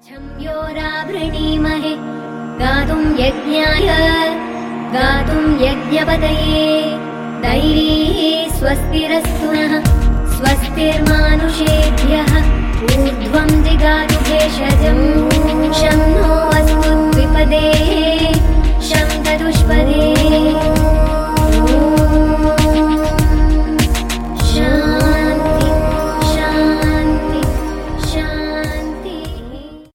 योरावृणीमहे गातुं यज्ञाय गातुं यज्ञपतये दैरीः स्वस्तिरस्तु नः स्वस्तिर्मानुषेभ्यः ऊर्ध्वं जिगातु भेषजम्